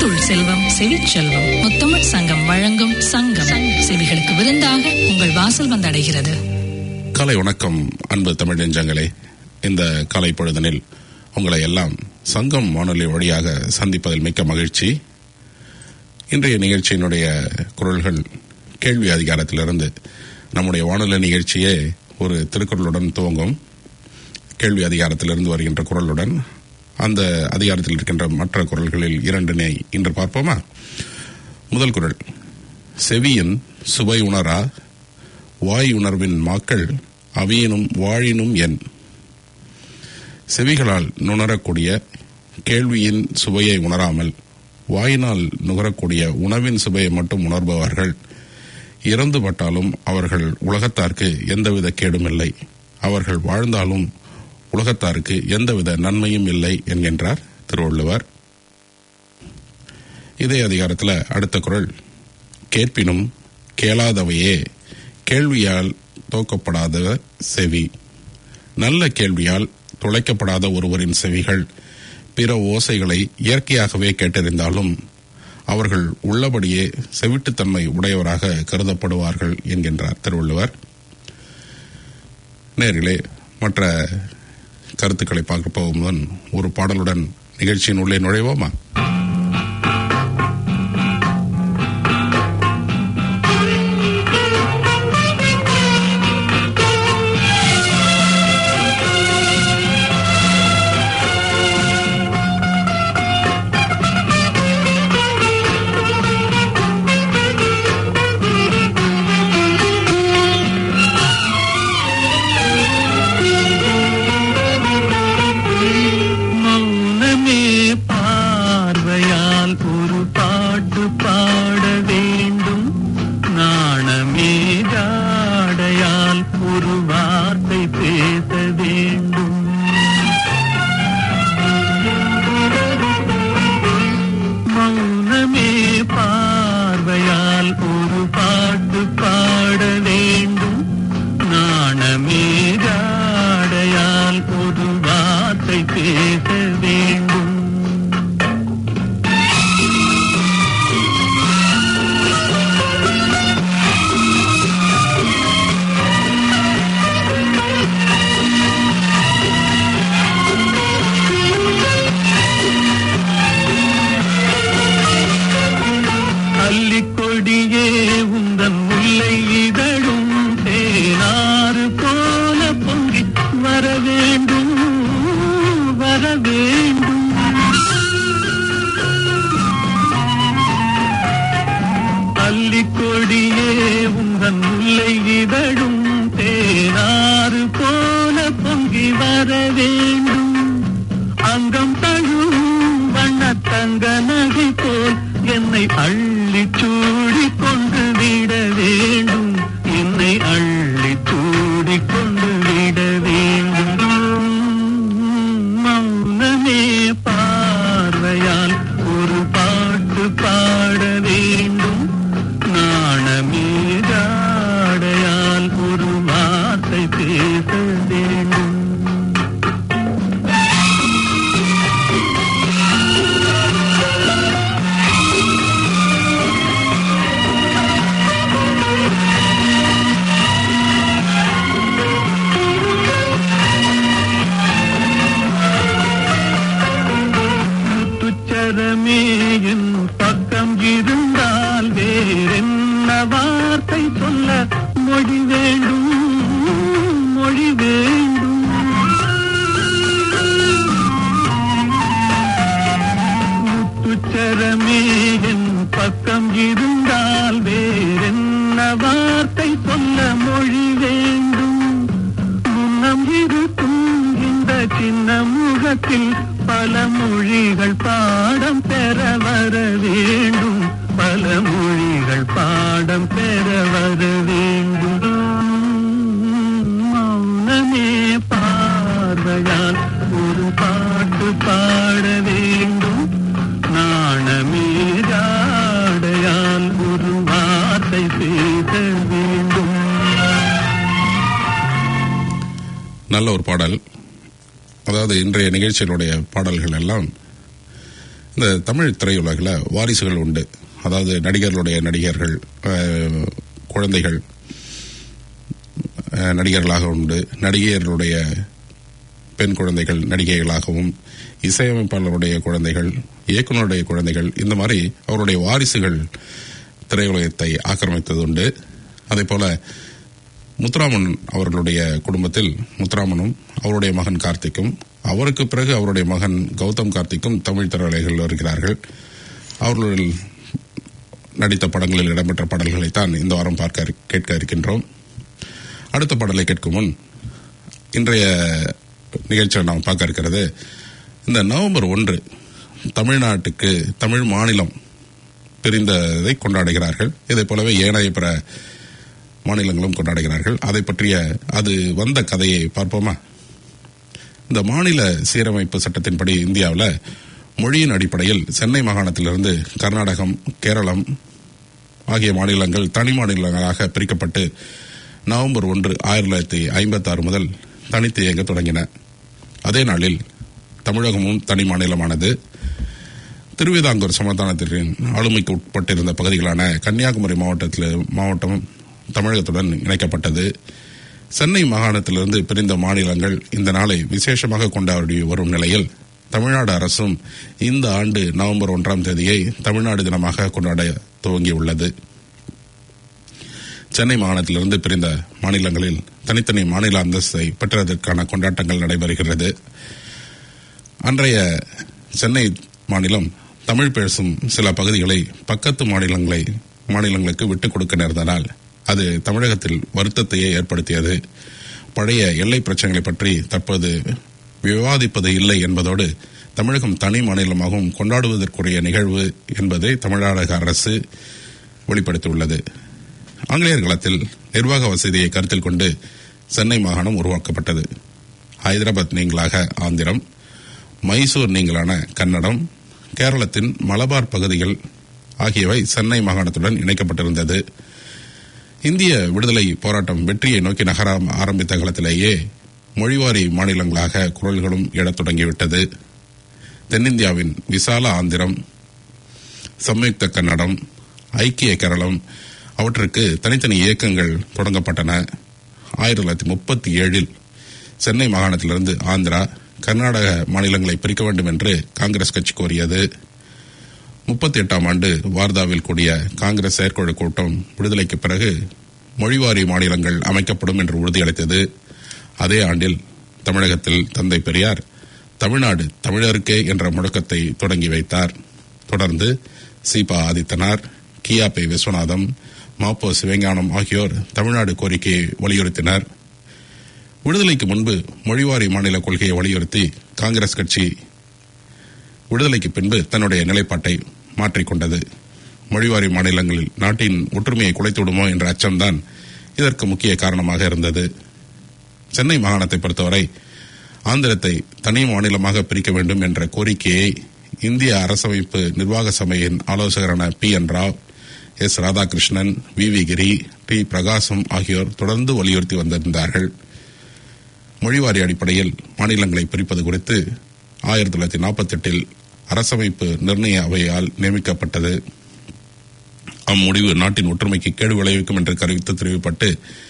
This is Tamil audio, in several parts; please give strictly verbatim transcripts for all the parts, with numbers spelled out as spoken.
முத்துள் செல்வம் செவிச்செல்வம் முத்தமிழ் சங்கம் வழங்கும் சங்கம் செவிகளுக்கு விருந்தாக உங்கள் வாசல் வந்தடைகிறது. காலை வணக்கம் அன்பு தமிழ் நெஞ்சங்களே. இந்த காலை பொழுதனில் உங்களை எல்லாம் சங்கம் வானொலி வழியாக சந்திப்பதில் மிக்க மகிழ்ச்சி. இன்றைய நிகழ்ச்சியினுடைய குரல்கள் கேள்வி அதிகாரத்திலிருந்து நம்முடைய வானொலி நிகழ்ச்சியே ஒரு திருக்குறளுடன் துவங்கும். கேள்வி அதிகாரத்திலிருந்து வருகின்ற குரலுடன் அந்த அதிகாரத்தில் இருக்கின்ற மற்ற குரல்களில் இரண்டினை இன்று பார்ப்போமா? முதல் குரல்: செவியின் சுவை உணரா வாய் உணர்வின் மாக்கள் அவியினும் வாழினும் என். செவிகளால் நுணரக்கூடிய கேள்வியின் சுவையை உணராமல் வாயினால் நுகரக்கூடிய உணவின் சுவையை மட்டும் உணர்பவர்கள் இறந்துபட்டாலும் அவர்கள் உலகத்தாருக்கு எந்தவித கேடும் இல்லை, அவர்கள் வாழ்ந்தாலும் உலகத்தாருக்கு எந்தவித நன்மையும் இல்லை என்கின்றார் திருவள்ளுவர். இதே அதிகாரத்தில் அடுத்த குறள்: கேட்பினும் கேளாதவையே கேள்வியால் தோக்கப்படாத செவி. நல்ல கேள்வியால் துளைக்கப்படாத ஒருவரின் செவிகள் பிற ஓசைகளை இயற்கையாகவே கேட்டறிந்தாலும் அவர்கள் உள்ளபடியே செவிட்டுத்தன்மை உடையவராக கருதப்படுவார்கள் என்கின்றார் திருவள்ளுவர். நேரிலே மற்ற கருத்துக்களை பார்க்க போகும் ஒரு பாடலுடன் நிகழ்ச்சியின் உள்ளே நுழைவோமா? நல்ல ஒரு பாடல். அதாவது இன்றைய நிகழ்ச்சியினுடைய பாடல்கள் எல்லாம் இந்த தமிழ் திரையுலகில் வாரிசுகள் உண்டு. அதாவது நடிகர்களுடைய நடிகர்கள் குழந்தைகள் நடிகர்களாக உண்டு, நடிகர்களுடைய பெண் குழந்தைகள் நடிகைகளாகவும், இசையமைப்பாளருடைய குழந்தைகள் இயக்குநருடைய குழந்தைகள், இந்த மாதிரி அவருடைய வாரிசுகள் திரையுலகத்தை ஆக்கிரமித்தது உண்டு. அதே போல முத்துராமன் அவர்களுடைய குடும்பத்தில் முத்துராமனும் அவருடைய மகன் கார்த்திக்கும், அவருக்கு பிறகு அவருடைய மகன் கௌதம் கார்த்திக்கும் தமிழ் திரையுலகில் வருகிறார்கள். அவர்கள் நடித்த படங்களில் இடம்பெற்ற பாடல்களைத்தான் இந்த வாரம் பார்க்க கேட்க இருக்கின்றோம். அடுத்த பாடலை கேட்கும் முன் இன்றைய நிகழ்ச்சியில் நாம் பார்க்க இருக்கிறது, இந்த நவம்பர் ஒன்று தமிழ்நாட்டுக்கு தமிழ் மாநிலம் பிரிந்ததை கொண்டாடுகிறார்கள். இதை போலவே ஏனைய பிற மாநிலங்களும் கொண்டாடுகிறார்கள். அதை பற்றிய அது வந்த கதையை பார்ப்போமா? இந்த மாநில சீரமைப்பு சட்டத்தின்படி இந்தியாவில் மொழியின் அடிப்படையில் சென்னை மாகாணத்திலிருந்து கர்நாடகம், கேரளம் ஆகிய மாநிலங்கள் தனி மாநிலங்களாக பிரிக்கப்பட்டு நவம்பர் ஒன்று ஆயிரத்தி தொள்ளாயிரத்தி ஐம்பத்தி ஆறு முதல் தனித்து இயங்க தொடங்கின. அதே நாளில் தமிழகமும் தனி மாநிலமானது. திருவிதாங்கூர் சமஸ்தானத்தின் ஆளுமைக்கு உட்பட்டிருந்த பகுதிகளான கன்னியாகுமரி மாவட்டத்தில் மாவட்டம் தமிழகத்துடன் இணைக்கப்பட்டது. சென்னை மாகாணத்திலிருந்து பிரிந்த மாநிலங்கள் இந்த நாளை விசேஷமாக கொண்டாடி வரும் நிலையில் தமிழ்நாடு அரசும் இந்த ஆண்டு நவம்பர் ஒன்றாம் தேதியை தமிழ்நாடு தினமாக கொண்டாட துவங்கியுள்ளது. சென்னை மாகாணத்திலிருந்து பிரிந்த மாநிலங்களில் தனித்தனி மாநில அந்தஸ்தை பெற்றதற்கான கொண்டாட்டங்கள் நடைபெறுகிறது. அன்றைய சென்னை மாநிலம் தமிழ் பேசும் சில பகுதிகளை பக்கத்து மாநிலங்களை மாநிலங்களுக்கு விட்டுக் கொடுக்க நேர்ந்தனால் அது தமிழகத்தில் வருத்தத்தையே ஏற்படுத்தியது. பழைய எல்லை பிரச்சனைகளை பற்றி தற்போது விவாதிப்பது இல்லை என்பதோடு தமிழகம் தனி மாநிலமாகவும் கொண்டாடுவதற்குரிய நிகழ்வு என்பதை தமிழக அரசு வெளிப்படுத்தியுள்ளது. ஆங்கிலேயர் காலத்தில் நிர்வாக வசதியை கருத்தில் கொண்டு சென்னை மாகாணம் உருவாக்கப்பட்டது. ஹைதராபாத் நீங்களாக ஆந்திரம், மைசூர் நீங்களான கன்னடம், கேரளத்தின் மலபார் பகுதிகள் ஆகியவை சென்னை மாகாணத்துடன் இணைக்கப்பட்டிருந்தது. இந்திய விடுதலை போராட்டம் வெற்றியை நோக்கி நகர ஆரம்பித்த காலத்திலேயே மொழிவாரி மாநிலங்களாக குரல்களும் எழத் தொடங்கிவிட்டது. தென்னிந்தியாவின் விசால ஆந்திரம், சம்யுக்த கன்னடம், ஐக்கிய கேரளம் அவற்றுக்கு தனித்தனி இயக்கங்கள் தொடங்கப்பட்டன. ஆயிரத்தி தொள்ளாயிரத்தி முப்பத்தி ஏழில் சென்னை மாகாணத்திலிருந்து ஆந்திரா, கர்நாடக மாநிலங்களை பிரிக்க வேண்டும் என்று காங்கிரஸ் கட்சி கோரியது. முப்பத்தி எட்டாம் ஆண்டு வார்தாவில் கூடிய காங்கிரஸ் செயற்குழு கூட்டம் விடுதலைக்கு பிறகு மொழிவாரி மாநிலங்கள் அமைக்கப்படும் என்று உறுதியளித்தது. அதே ஆண்டில் தமிழகத்தில் தந்தை பெரியார் தமிழ்நாடு தமிழருக்கே என்ற முழக்கத்தை தொடங்கி வைத்தார். தொடர்ந்து சீபா ஆதித்தனார், கியாபே விஸ்வநாதம், மாப்போ சிவஞானம் ஆகியோர் தமிழ்நாடு கோரிக்கையை வலியுறுத்தினர். விடுதலைக்கு முன்பு மொழிவாரி மாநில கொள்கையை வலியுறுத்தி காங்கிரஸ் கட்சி விடுதலைக்கு பின்பு தன்னுடைய நிலைப்பாட்டை மாற்றிக்கொண்டது. மொழிவாரி மாநிலங்களில் நாட்டின் ஒற்றுமையை குலைத்துவிடுமோ என்ற அச்சம்தான் இதற்கு முக்கிய காரணமாக இருந்தது. சென்னை மாகாணத்தை பொறுத்தவரை ஆந்திரத்தை தனி மாநிலமாக பிரிக்க வேண்டும் என்ற கோரிக்கையை இந்திய அரசமைப்பு நிர்வாக சபையின் ஆலோசகரான B N Rau, S Radhakrishnan, V V Giri, T Prakasam ஆகியோர் தொடர்ந்து வலியுறுத்தி வந்திருந்தார்கள். மொழிவாரி அடிப்படையில் மாநிலங்களை பிரிப்பது குறித்து ஆயிரத்தி தொள்ளாயிரத்தி நாற்பத்தி எட்டில் அரசமைப்பு நிர்ணய அவையால் நியமிக்கப்பட்டது. அம்முடிவு நாட்டின் ஒற்றுமைக்கு கேடு விளைவிக்கும் என்று கருத்து தெரிவிக்கப்பட்டு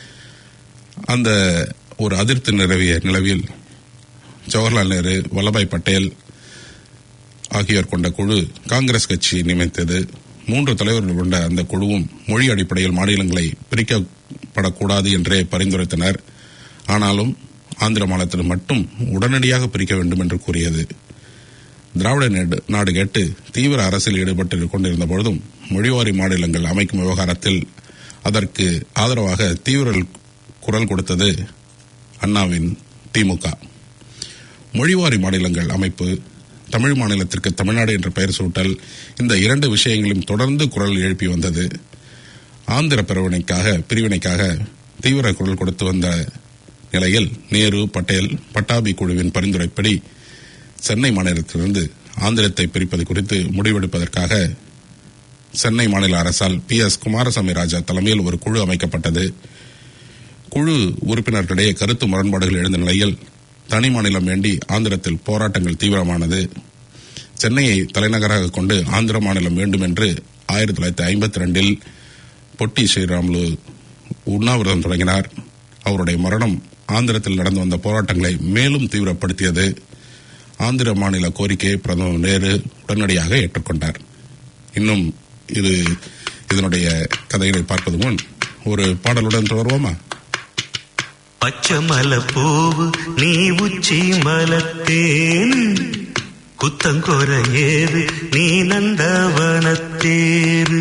அந்த ஒரு அதிருப்தி நிலவிய நிலவில் ஜவஹர்லால் நேரு, வல்லபாய் பட்டேல் ஆகியோர் கொண்ட குழு காங்கிரஸ் கட்சி நியமித்தது. மூன்று தலைவர்கள் கொண்ட அந்த குழுவும் மொழி அடிப்படையில் மாநிலங்களை பிரிக்கப்படக்கூடாது என்றே பரிந்துரைத்தனர். ஆனாலும் ஆந்திர மாநிலத்தில் மட்டும் உடனடியாக பிரிக்க வேண்டும் என்று கூறியது. திராவிட நாடு கேட்டு தீவிர அரசியல் ஈடுபட்டு கொண்டிருந்த பொழுதும் மொழிவாரி மாநிலங்கள் அமைக்கும் விவகாரத்தில் அதற்கு ஆதரவாக தீவிர குரல் கொடுத்தது அண்ணாவின் திமுக. மொழிவாரி மாநிலங்கள் அமைப்பு, தமிழ் மாநிலத்திற்கு தமிழ்நாடு என்ற பெயர் சூட்டல், இந்த இரண்டு விஷயங்களும் தொடர்ந்து குரல் எழுப்பி வந்தது. ஆந்திர பிரிவினைக்காக பிரிவினைக்காக தீவிர குரல் கொடுத்து வந்த நிலையில் நேரு, பட்டேல், பட்டாபி குழுவின் பரிந்துரைப்படி சென்னை மாநிலத்திலிருந்து ஆந்திரத்தை பிரிப்பது குறித்து முடிவெடுப்பதற்காக சென்னை மாநில அரசால் பி எஸ் குமாரசாமி ராஜா தலைமையில் ஒரு குழு அமைக்கப்பட்டது. குழு உறுப்பினர்களிடையே கருத்து முரண்பாடுகள் எழுந்த நிலையில் தனி மாநிலம் வேண்டி ஆந்திரத்தில் போராட்டங்கள் தீவிரமானது. சென்னையை தலைநகராக கொண்டு ஆந்திர மாநிலம் வேண்டும் என்று ஆயிரத்தி தொள்ளாயிரத்தி ஐம்பத்தி ரெண்டில் பொட்டி ஸ்ரீராமுலு உண்ணாவிரதம் தொடங்கினார். அவருடைய மரணம் ஆந்திரத்தில் நடந்து வந்த போராட்டங்களை மேலும் தீவிரப்படுத்தியது. ஆந்திர மாநில கோரிக்கையை பிரதமர் நேரு உடனடியாக ஏற்றுக்கொண்டார். இன்னும் இது இதனுடைய கதைகளை பார்ப்பது முன் ஒரு பாடலுடன் தொடர்வோமா? பச்சமல பூவு நீ உச்சி மலத்தேன், குத்தங்கொர ஏறு நீ நந்தவனத்தேரு.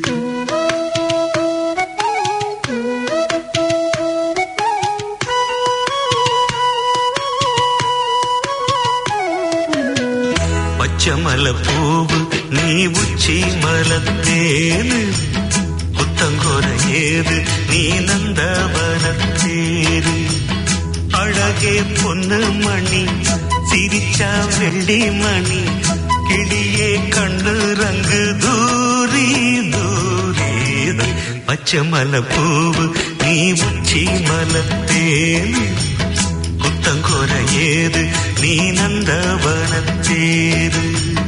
பச்சமல பூவு நீ உச்சி மலத்தேனு, குத்தங்கொர ஏது நீ நந்தவனத்தேரு. அழகே பொண்ணு மணி சிரிச்சா வெள்ளி மணி, கிளியே கண்ணு ரங்கு தூரி தூரி. பச்சமல பூவு நீ உச்சி மலத்தேனு, குத்தங்கொர ஏது நீ நந்தவனத்தேரு.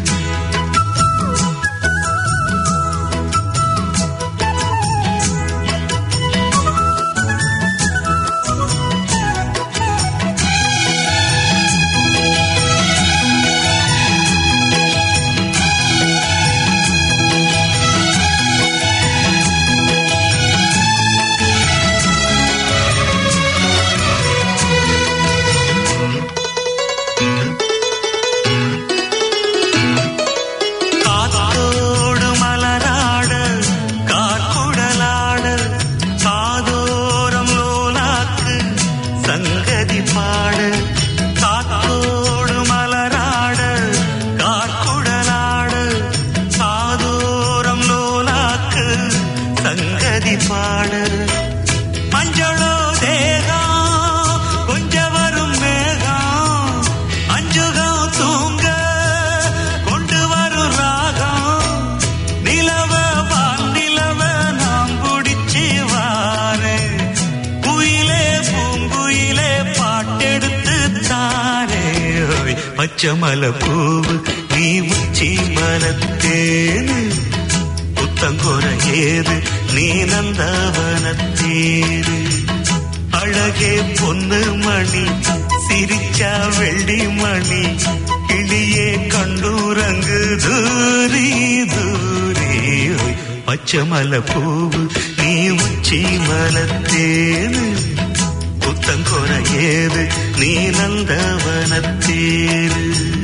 பச்சமல பூவு நீ உச்சி மலத்தேனு, குத்தங்கொர ஏது நீ நந்தவனத்தேரு. அழகே பொண்ணு மணி சிரிச்சா வெள்ளி மணி, கிளியே கண்டூரங்கு தூரி தூரி. பச்சமல பூவு நீ உச்சி மலத்தேனு, குத்தங்கொர ஏது நீ நந்தவனத்தேரு.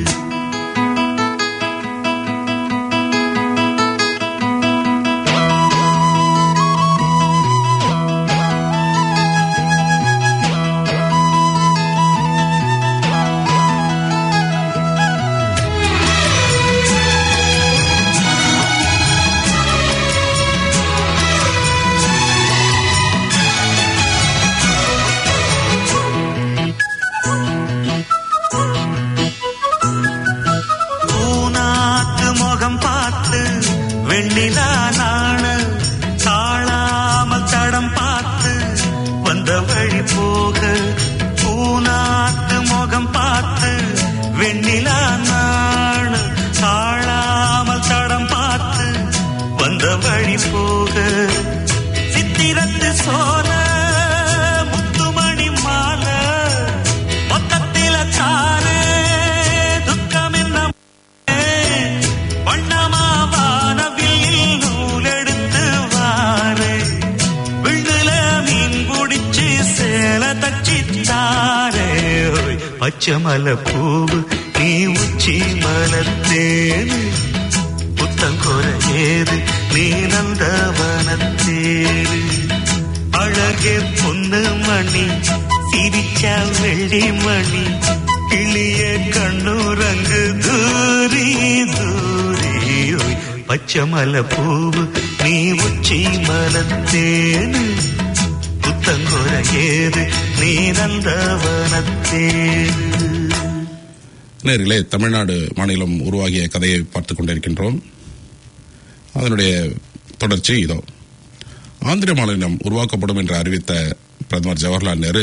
வெண்ணிலா நாண தாழாமல் தடம் பார்த்து வந்த வழி போக, பூநாட்டு முகம் பார்த்து வெண்ணிலா நாண தாழாமல் தடம் பார்த்து வந்த வழி போக. சித்திரத்து சோல முத்துமணி மாலை மொத்தத்தில தாரே துக்கம் என்ன வண்ணமா பச்சமல பூவு நீ உச்சி மலத்தேனு, புத்தங்கொர ஏது நீ நந்தவனத்தேரு. அழகே பொண்ணு மணி சிரிச்சா வெள்ளி மணி, கிளியே கண்ணூரங்கு தூரி தூரி. பச்சமல பூவு நீ உச்சி மலத்தேனு, புத்தங்கொர ஏது நீ நந்தவனத்தேரு. நேரிலே தமிழ்நாடு மாநிலம் உருவாகிய கதையை பார்த்துக் கொண்டிருக்கின்றோம். அதனுடைய தொடர்ச்சி இதோ. ஆந்திர மாநிலம் உருவாக்கப்படும் என்று அறிவித்த பிரதமர் ஜவஹர்லால் நேரு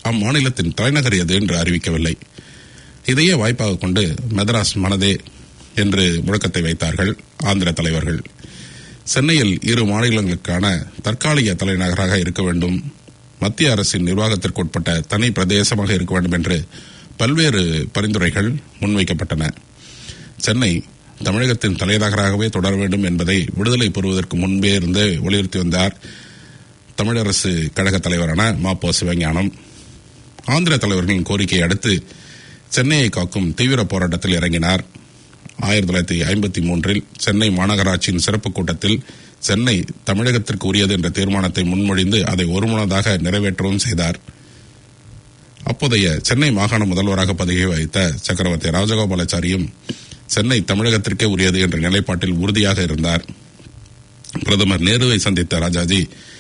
அம்மாநிலத்தின் தலைநகர் எது என்று அறிவிக்கவில்லை. இதையே வாய்ப்பாக கொண்டு மெதராஸ் மனதே என்று முழக்கத்தை வைத்தார்கள் ஆந்திர தலைவர்கள். சென்னையில் இரு மாநிலங்களுக்கான தற்காலிக தலைநகராக இருக்க வேண்டும், மத்திய அரசின் நிர்வாகத்திற்குட்பட்ட தனி பிரதேசமாக இருக்க வேண்டும் என்று பல்வேறு பரிந்துரைகள் முன்வைக்கப்பட்டன. சென்னை தமிழகத்தின் தலைநகராகவே தொடர வேண்டும் என்பதை விடுதலை பெறுவதற்கு முன்பே இருந்து வலியுறுத்தி வந்தார் தமிழரசு கழக தலைவரான மா. பொ. சிவஞானம். ஆந்திர தலைவர்களின் கோரிக்கையை அடுத்து சென்னையை காக்கும் தீவிர போராட்டத்தில் இறங்கினார். ஆயிரத்தி தொள்ளாயிரத்தி ஐம்பத்தி மூன்றில் சென்னை மாநகராட்சியின் சிறப்பு கூட்டத்தில் சென்னை தமிழகத்திற்கு உரியது என்ற தீர்மானத்தை முன்மொழிந்து அதை ஒருமனதாக நிறைவேற்றவும் செய்தார். அப்போதைய சென்னை மாகாண முதல்வராக பதவி வகித்த சக்கரவர்த்தி ராஜகோபாலாச்சாரியும் சென்னை தமிழகத்திற்கே உரியது என்ற நிலைப்பாட்டில் உறுதியாக இருந்தார். பிரதமர் நேருவை சந்தித்த ராஜாஜி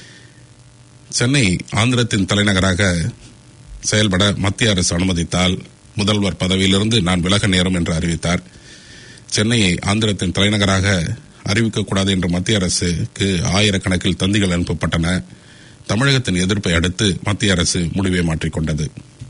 சென்னை ஆந்திரத்தின் தலைநகராக செயல்பட மத்திய அரசு அனுமதித்தால் முதல்வர் பதவியிலிருந்து நான் விலக நேரும் என்று அறிவித்தார். சென்னையை ஆந்திரத்தின் தலைநகராக அறிவிக்கக்கூடாது என்ற மத்திய அரசுக்கு ஆயிரக்கணக்கில் தந்திகள் அனுப்பப்பட்டன. தமிழகத்தின் எதிர்ப்பை அடுத்து மத்திய அரசு முடிவை மாற்றிக்கொண்டது.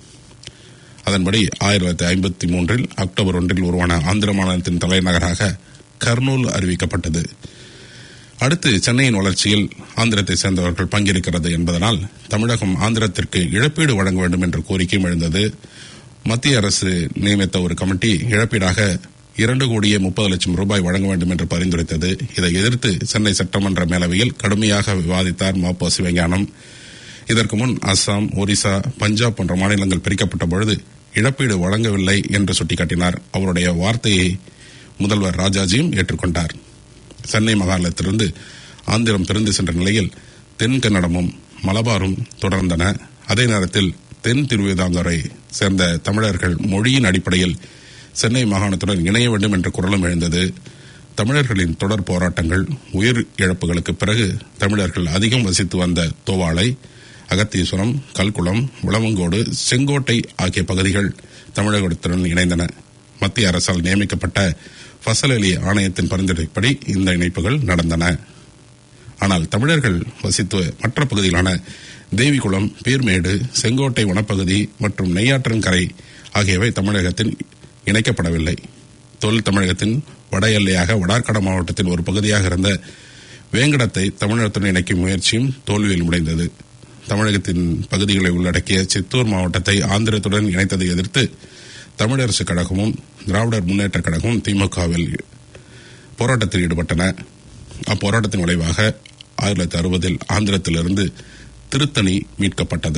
அதன்படி ஆயிரத்தி தொள்ளாயிரத்தி ஐம்பத்தி மூன்றில் அக்டோபர் ஒன்றில் உருவான ஆந்திர மாநிலத்தின் தலைநகராக கர்னூல் அறிவிக்கப்பட்டது. அடுத்து சென்னையின் வளர்ச்சியில் ஆந்திரத்தை சேர்ந்தவர்கள் பங்கேற்கிறது என்பதனால் தமிழகம் ஆந்திரத்திற்கு இழப்பீடு வழங்க வேண்டும் என்ற கோரிக்கையும் எழுந்தது. மத்திய அரசு நியமித்த ஒரு கமிட்டி இழப்பீடாக இரண்டு கோடியே முப்பது லட்சம் ரூபாய் வழங்க வேண்டும் என்று பரிந்துரைத்தது. இதை எதிர்த்து சென்னை சட்டமன்ற மேலவையில் கடுமையாக விவாதித்தார் மா. பொ. சிவஞானம். இதற்கு முன் அஸ்ஸாம், ஒரிசா, பஞ்சாப் போன்ற மாநிலங்கள் பிரிக்கப்பட்ட பொழுது இழப்பீடு வழங்கவில்லை என்று சுட்டிக்காட்டினார். அவருடைய வார்த்தையை முதல்வர் ராஜாஜியும் ஏற்றுக்கொண்டார். சென்னை மாகாணத்திலிருந்து ஆந்திரம் பிரிந்து சென்ற நிலையில் தென் கன்னடமும் மலபாரும் தொடர்ந்தன. அதே நேரத்தில் தென் திருவிதாங்கரை சேர்ந்த தமிழர்கள் மொழியின் அடிப்படையில் சென்னை மாகாணத்துடன் இணைய வேண்டும் என்ற குரலும் எழுந்தது. தமிழர்களின் தொடர் போராட்டங்கள், உயிர் இழப்புகளுக்கு பிறகு தமிழர்கள் அதிகம் வசித்து வந்த தோவாளை, அகத்தீஸ்வரம், கல்குளம், விளவங்கோடு, செங்கோட்டை ஆகிய பகுதிகள் தமிழகத்துடன் இணைந்தன. மத்திய அரசால் நியமிக்கப்பட்ட ஃபசல் அலி ஆணையத்தின் பரிந்துரைப்படி இந்த இணைப்புகள் நடந்தன. ஆனால் தமிழர்கள் வசித்த மற்ற பகுதிகளான தேவிகுளம், பீர்மேடு, செங்கோட்டை வனப்பகுதி மற்றும் நெய்யாற்றங்கரை ஆகியவை தமிழகத்தில் இணைக்கப்படவில்லை. தொல் தமிழகத்தின் வட எல்லையாக வடார்காடு மாவட்டத்தின் ஒரு பகுதியாக இருந்த வேங்கடத்தை தமிழகத்துடன் இணைக்கும் முயற்சியும் தோல்வியில் முடிந்தது. தமிழகத்தின் பகுதிகளை உள்ளடக்கிய சித்தூர் மாவட்டத்தை ஆந்திரத்துடன் இணைத்ததை எதிர்த்து தமிழரசு கழகமும் திராவிடர் முன்னேற்ற கழகமும் திமுகவில் போராட்டத்தில் ஈடுபட்டன. அப்போராட்டத்தின் விளைவாக ஆயிரத்தி தொள்ளாயிரத்தி அறுபதில் ஆந்திரத்திலிருந்து திருத்தணி மீட்கப்பட்டது.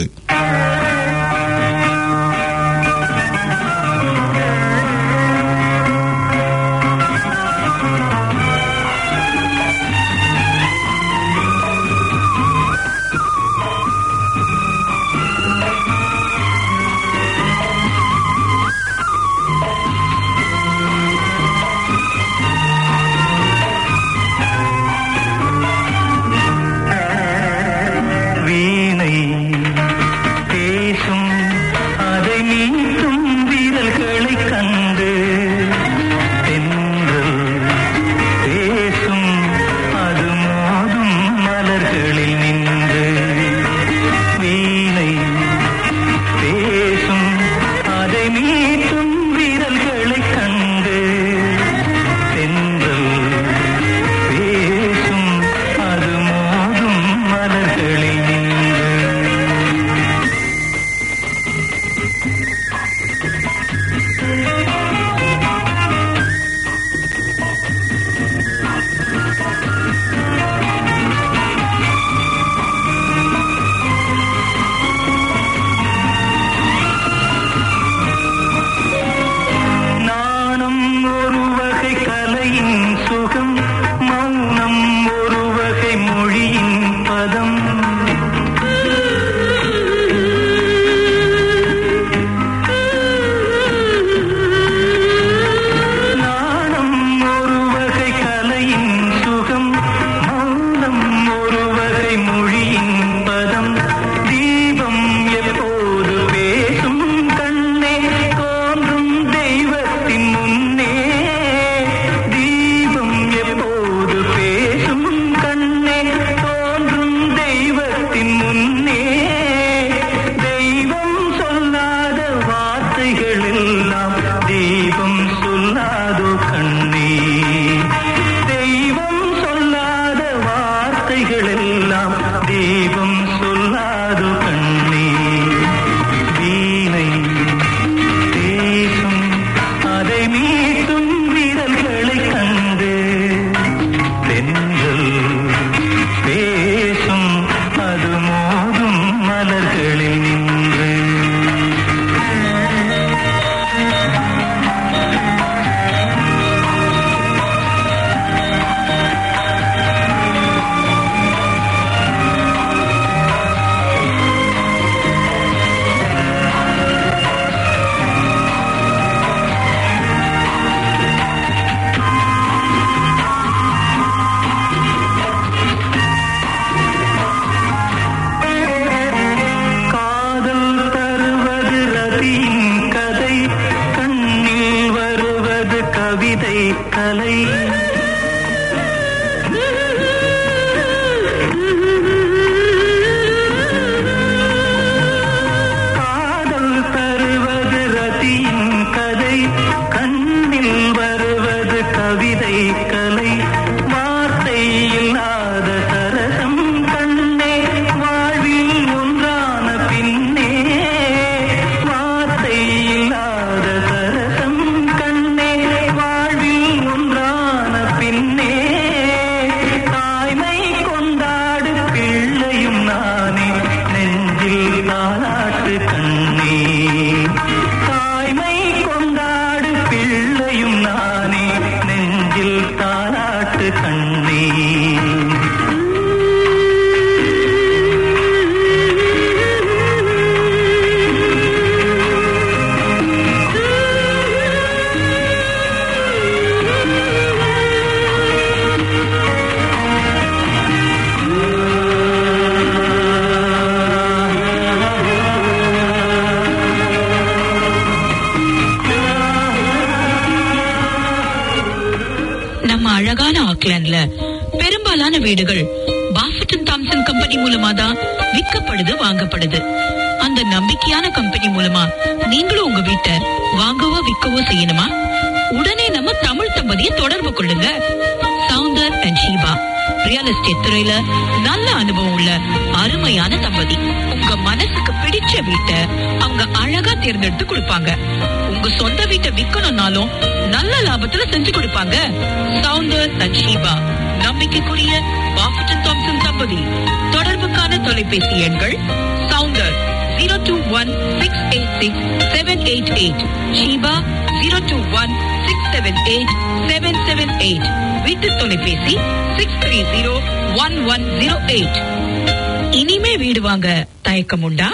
அழகான ஆக்லாண்ட்ல பெரும்பாலான வீடுகள் பாஃபட்டன் தாம்சன் கம்பெனி மூலமா தான் விற்கப்படுது, வாங்கப்படுது. அந்த நம்பிக்கையான கம்பெனி மூலமா நீங்களும் உங்க வீட்டை வாங்கவோ விற்கவோ செய்யணுமா? உடனே நம்ம தமிழ் தம்பதியை தொடர்பு கொள்ளுங்க. Soundar and Sheeba real estate துறையில நல்ல அனுபவம் உள்ள அருமையான தம்பதி. உங்க மனசுக்கு பிடிச்ச வீட்டை அவங்க அழகா தேர்ந்தெடுத்து கொடுப்பாங்க. உங்க சொந்த வீட்டை விற்கணும்னாலும் நல்ல லாபத்துல செஞ்சு கொடுப்பாங்க. சவுந்தர் அண்ட் ஷீபா நம்பிக்கைக்குரிய பாஃபட்டன் தாம்சன் தம்பதி. தொடர்புக்கான தொலைபேசி எண்கள் Soundar zero two one six eight six seven eight eight, Sheeba zero two one six seven eight seven seven eight, வீட்டு தொலைபேசி six three zero one one zero eight. இனிமே வீடு வாங்க தயக்கம் உண்டா?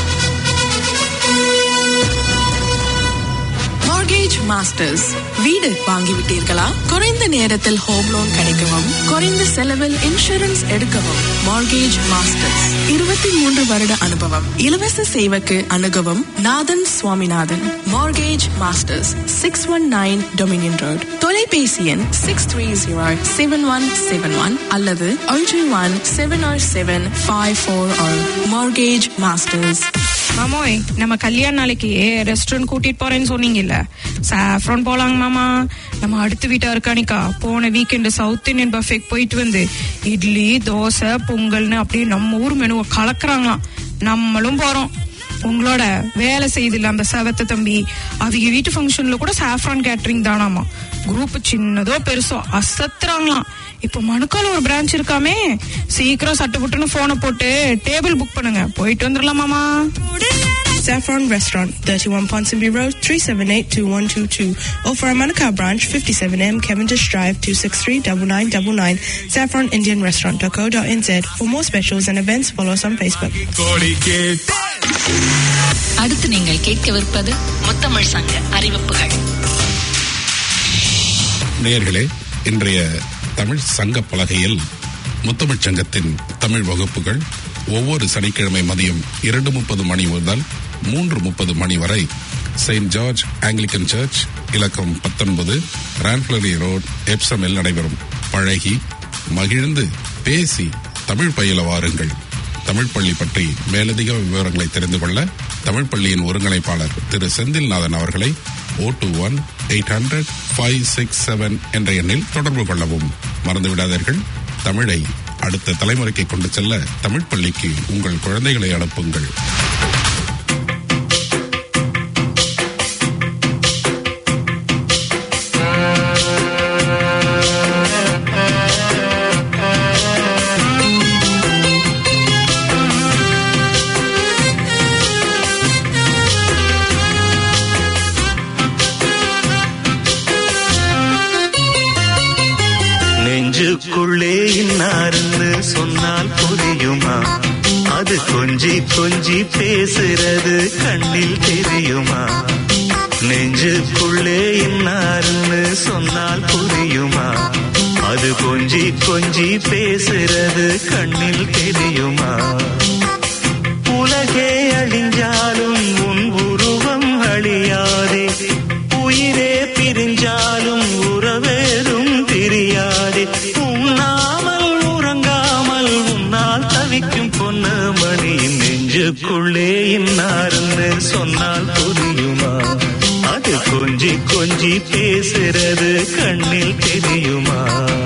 Mortgage masters. வீடு வாங்கிவிட்டீர்களா? குறைந்த நேரத்தில் ஹோம் லோன் கிடைக்கவும் குறைந்த செலவில் இன்சூரன்ஸ் எடுக்கவும் மார்கேஜ் மாஸ்டர்ஸ். இருபத்தி மூன்று வருட அனுபவம். இலவச சேவைக்கு அணுகவும் Nathan Swaminathan. Mortgage masters, six one nine Dominion road. தொலைபேசி எண் six three zero seven one seven one அல்லது ஒன்று one seven or seven five four or. Mortgage masters. மாமோய், நம்ம கல்யாண நாளைக்கு ரெஸ்டாரண்ட் கூட்டிட்டு போறேன்னு சொன்னீங்கல்ல, சாஃப்ரான் போலாங்க மாமா. நம்ம அடுத்த வீட்டா இருக்கானிக்கா போன வீக்கெண்டு சவுத் இந்தியன் பஃபேக்கு போயிட்டு வந்து இட்லி தோசை பொங்கல்னு அப்படியே நம்ம ஊர் மெனுவை கலக்குறாங்களாம். நம்மளும் போறோம். உங்களோட வேலை செய்தில்ல அந்த செவத்த தம்பி, அவங்க வீட்டு ஃபங்க்ஷன்ல கூட சாஃப்ரான் கேட்டரிங் தானாமா. குரூப் சின்னதோ பெருசோ அசத்துறாங்களாம். இப்ப மணுக்கால ஒரு பிரான்ச் இருக்காமே, சீக்கிரம் சட்டு புட்டுன்னு போனை போட்டு டேபிள் புக் பண்ணுங்க, போயிட்டு வந்துடலாமாமா. Saffron Restaurant, thirty-one Ponsonby Road, three seven eight two one two two. Or for our Manukau branch, fifty-seven M Cavendish Drive, two six three nine nine nine nine. saffron indian restaurant dot co dot n z. For more specials and events, follow us on Facebook. அடுத்து நீங்கள் கேட்கவிருப்பது முத்தமிழ் சங்க அறிவிப்புகள். நேயர்களே, இன்றைய தமிழ் சங்க பலகையில் முத்தமிழ் சங்கத்தின் தமிழ் வகுப்புகள் ஒவ்வொரு சனிக்கிழமை மதியம் இரண்டு முப்பது மணி முதல் மூன்று முப்பது மணி வரை செயின்ட் ஜார்ஜ் ஆங்கிலிக்கன் சர்ச், இலக்கம் பத்தொன்பது, ரான்ஃபிளரி ரோட், எப்சமில் நடைபெறும். பழகி மகிழ்ந்து பேசி தமிழ் பயில வாருங்கள். தமிழ் பள்ளி பற்றி மேலதிக விவரங்களை தெரிந்து கொள்ள தமிழ் பள்ளியின் ஒருங்கிணைப்பாளர் திரு செந்தில்நாதன் அவர்களை O two one eight hundred five six seven என்ற எண்ணில் தொடர்பு கொள்ளவும் மறந்துவிடாதீர்கள். தமிழை அடுத்த தலைமுறைக்கு கொண்டு செல்ல தமிழ் பள்ளிக்கு உங்கள் குழந்தைகளை அனுப்புங்கள். நெஞ்சுக்குள்ளே இன்னாருன்னு சொன்னால் புரியுமா? அது கொஞ்சி கொஞ்சி பேசுறது கண்ணில் தெரியுமா? நெஞ்சுக்குள்ளே இன்னாருன்னு சொன்னால் புரியுமா? அது கொஞ்சி கொஞ்சி பேசுறது கண்ணில் தெரியுமா? உலகே அழிஞ்சாலும் உன் உருவம் அழியாதே, உயிரே பிரிஞ்சாலும் உறவேதும் தெரியாதே. உண்ணாமல் உறங்காமல் உன்னால் தவிக்கும் பொண்ணு மணியின் நெஞ்சுக்குள்ளே இன்னாருன்னு சொன்னால் புரியுமா? அது கொஞ்சி கொஞ்சி பேசுறது கண்ணில் தெரியுமா?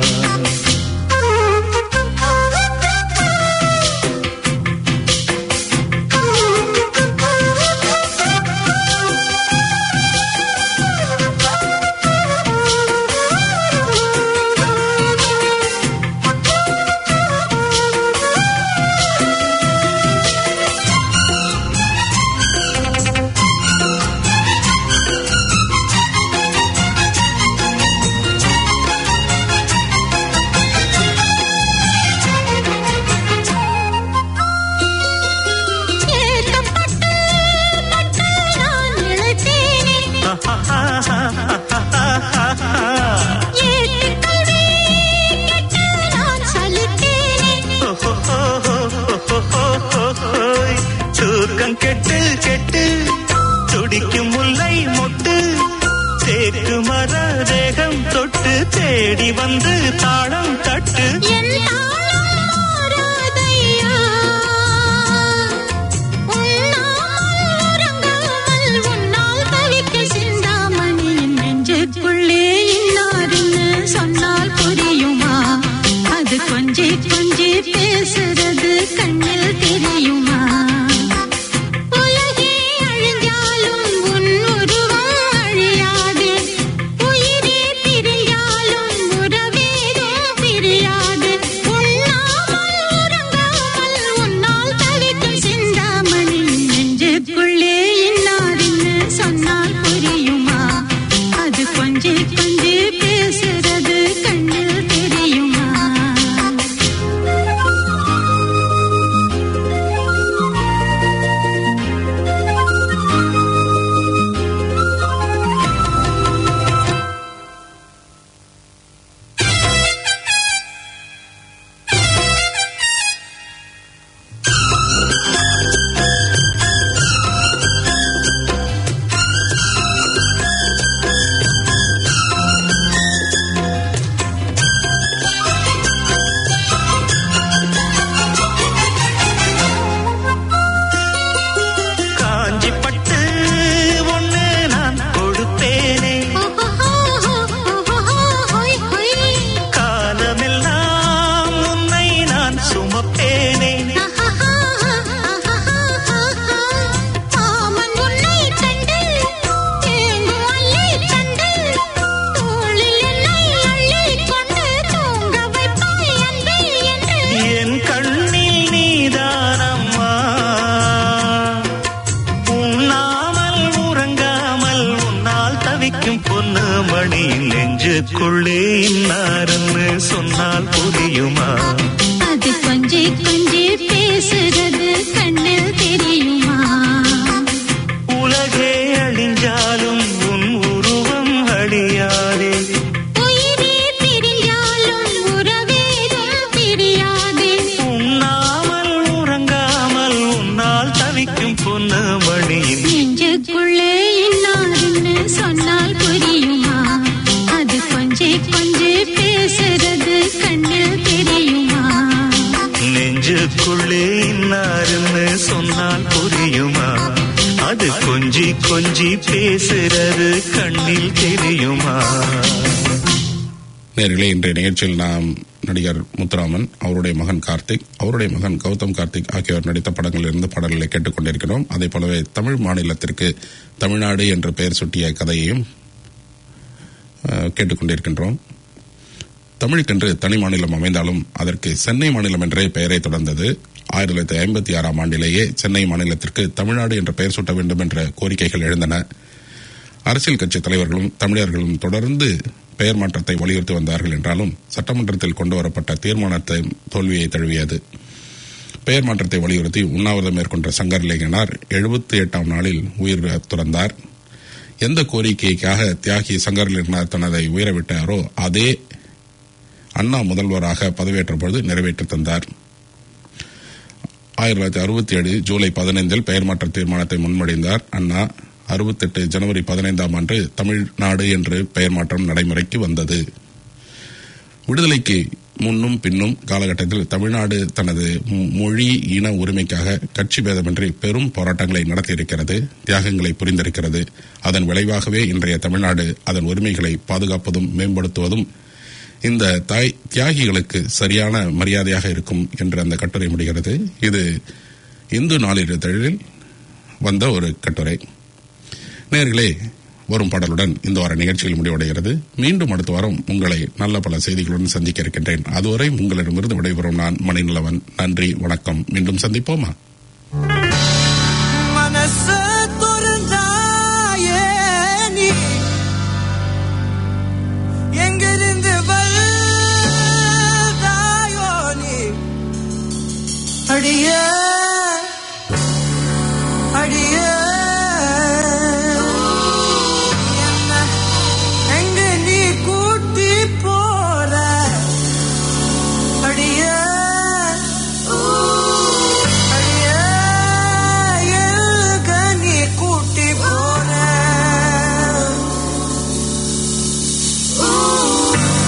தூக்கம் கெட்டு கெட்டு துடிக்கும் முல்லை மொட்டு, தேக்கு மர தேகம் தொட்டு தேடி வந்து தாளம் தட்டு. சொன்னால் புரியுமா? அது கொஞ்சி கொஞ்சி பேசுறது கண்ணில் தெரியுமா? உலகே அழிஞ்சாலும் உன் உருவம் அழியாது. உயிரே பிரியாலும் உறவேதும் பிரியாது. உண்ணாமல் உறங்காமல் உன்னால் தவிக்கும் சிந்தாமணி நெஞ்சுக்குள்ளே இன்னாரின்னு சொன்னால் புரியுமா? அது கொஞ்சி கொஞ்சி பேசுறது கண்ணில் தெரியுமா? நெஞ்சுக்குள்ளே இன்னாருன்னு சொன்னால் புரியுமா? அது கொஞ்சி கொஞ்சி பேசுறது கண்ணில் தெரியுமா? உலகே அழிஞ்சாலும் உன் உருவம் அழியாதே. உயிரே பிரியாலும் உறவேதும் பிரியாதே. உண்ணாமல் உறங்காமல் உன்னால் தவிக்கும் பொண்ணு மணியின் நெஞ்சுக்குள்ளே இன்னாருன்னு சொன்னால் புரியுமா? அது கொஞ்சி கொஞ்சி பேசுறது கண்ணில் தெரியுமா? நெஞ்சுக்குள்ளே இன்னாருன்னு சொன்னால் புரியுமா? அது கொஞ்சி கொஞ்சி பேசுறது கண்ணில் தெரியுமா? நேர்களே, இன்றைய நிகழ்ச்சியில் நாம் நடிகர் முத்துராமன், அவருடைய மகன் கார்த்திக், அவருடைய மகன் கௌதம் கார்த்திக் ஆகியோர் நடித்த படங்களில் இருந்து பாடல்களை கேட்டுக்கொண்டிருக்கிறோம். அதே போலவே தமிழ் மாநிலத்திற்கு தமிழ்நாடு என்று பெயர் சூட்டிய கதையையும் கேட்டுக்கொண்டிருக்கின்றோம். தமிழுக்கென்று தனி மாநிலம் அமைந்தாலும் அதற்கு சென்னை மாநிலம் என்றே பெயரை தொடர்ந்தது. ஆயிரத்தி தொள்ளாயிரத்தி ஐம்பத்தி ஆறாம் ஆண்டிலேயே சென்னை மாநிலத்திற்கு தமிழ்நாடு என்ற பெயர் சூட்ட வேண்டும் என்ற கோரிக்கைகள் எழுந்தன. அரசியல் கட்சி தலைவர்களும் தமிழர்களும் தொடர்ந்து பெயர் மாற்றத்தை வலியுறுத்தி வந்தார்கள் என்றாலும் சட்டமன்றத்தில் கொண்டுவரப்பட்ட தீர்மானத்தை தோல்வியை தழுவியது. பெயர் மாற்றத்தை வலியுறுத்தி உண்ணாவிரதம் மேற்கொண்ட சங்கர் இளைஞனார் எழுபத்தி எட்டாம் நாளில் உயிர் துறந்தார். எந்த கோரிக்கைக்காக தியாகி சங்கர் இளைஞனார் தனதை உயரவிட்டாரோ அதே அண்ணா முதல்வராக பதவியேற்ற பொழுது நிறைவேற்றி தந்தார். ஆயிரத்தி தொள்ளாயிரத்தி அறுபத்தி ஏழு ஜூலை பதினைந்தில் பெயர் மாற்ற தீர்மானத்தை முன்மொழிந்தார் அண்ணா. அறுபத்தி எட்டு ஜனவரி பதினைந்தாம் ஆண்டு தமிழ்நாடு என்று பெயர் மாற்றம் நடைமுறைக்கு வந்தது. விடுதலைக்கு முன்னும் பின்னும் காலகட்டத்தில் தமிழ்நாடு தனது மொழி இன உரிமைக்காக கட்சி பேதமின்றி பெரும் போராட்டங்களை நடத்தியிருக்கிறது, தியாகங்களை புரிந்திருக்கிறது. அதன் விளைவாகவே இன்றைய தமிழ்நாடு அதன் உரிமைகளை பாதுகாப்பதும் மேம்படுத்துவதும் இந்த தாய் தியாகிகளுக்கு சரியான மரியாதையாக இருக்கும் என்று அந்த கட்டுரை முடிகிறது. இது இந்து நாளிதழில் வந்த ஒரு கட்டுரை. நேயர்களே, வரும் பாடலுடன் இந்த வார நிகழ்ச்சியில் முடிவடைகிறது. மீண்டும் அடுத்த வாரம் உங்களை நல்ல பல செய்திகளுடன் சந்திக்க இருக்கின்றேன். அதுவரை உங்களிடமிருந்து விடைபெறும் நான் மணிநிலவன். நன்றி, வணக்கம். மீண்டும் சந்திப்போமா? அடிய அடிய எங்க நீ கூட்டி போற அடிய அடிய எங்க நீ கூட்டி போற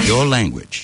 your language.